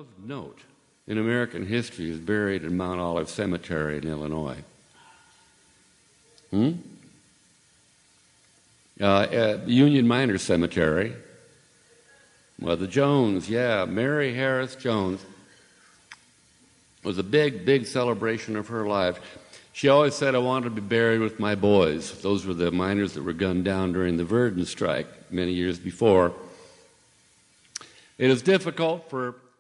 of note in American history is buried in Mount Olive Cemetery in Illinois? Union Miners Cemetery. Well, the Jones, Mary Harris Jones was a big, big celebration of her life. She always said, I wanted to be buried with my boys. Those were the miners that were gunned down during the Verdun strike many years before. It is difficult for